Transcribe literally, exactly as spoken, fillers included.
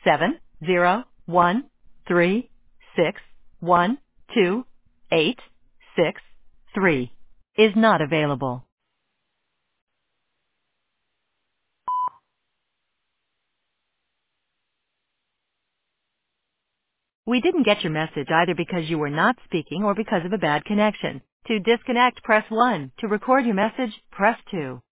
seven zero one three six one two eight six three is not available. We didn't get your message either because you were not speaking or because of a bad connection. To disconnect, press one. To record your message, press two.